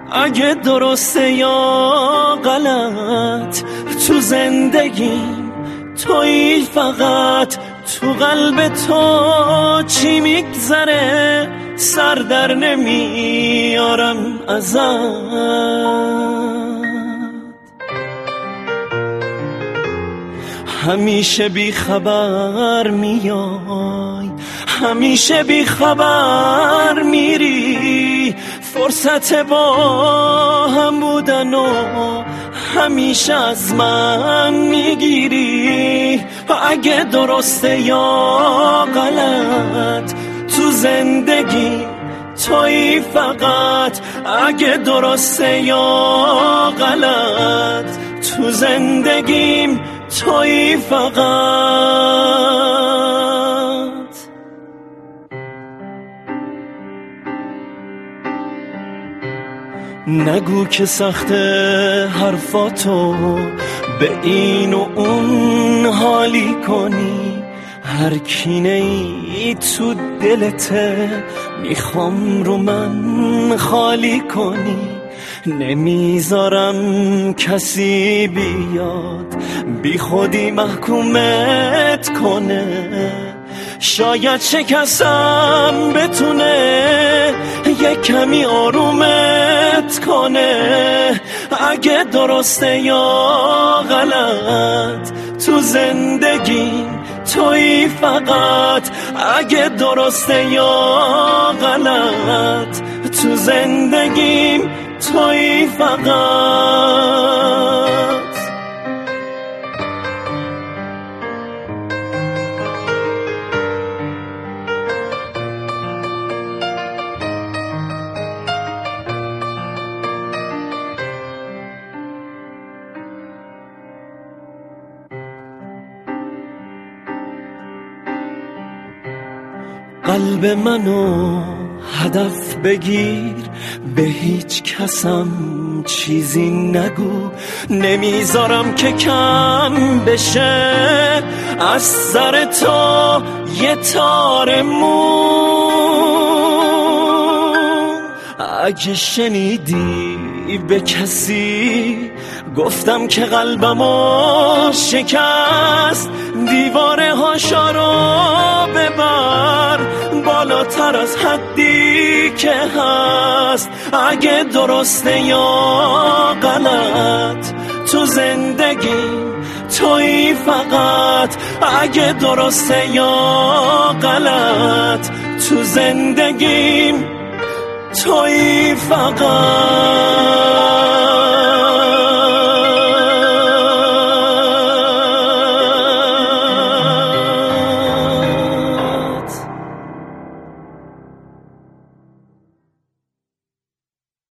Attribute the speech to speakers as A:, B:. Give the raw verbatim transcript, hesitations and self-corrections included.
A: اگه درسته یا غلط تو زندگیم تویی فقط، تو قلب تو چی میگذره سر در نمیارم ازت. همیشه بی خبر میای، همیشه بی خبر میری، فرصت با هم بودن و همیشه از من میگیری. اگه درسته یا غلط تو زندگی تویی فقط، اگه درسته یا غلط تو زندگیم تویی فقط. نگو که سخت حرفاتو به این و اون حالی کنی، هر کینه ای تو دلته میخوام رو من خالی کنی. نمیذارم کسی بیاد بی خودی محکومت کنه، شاید شکستم بتونه یک کمی آرومت کنه. اگه درسته یا غلط تو زندگیم تویی فقط، اگه درسته یا غلط تو زندگیم تویی فقط. قلب منو هدف بگیر، به هیچ کسم چیزی نگو، نمیذارم که کم بشه از سر تو یه تار مو. اگه شنیدی به کسی گفتم که قلبمو شکست، دیواره هاشا رو ببر بالاتر از حدی که هست. اگه درسته یا غلط تو زندگی تویی فقط، اگه درسته یا غلط تو زندگیم تویی فقط.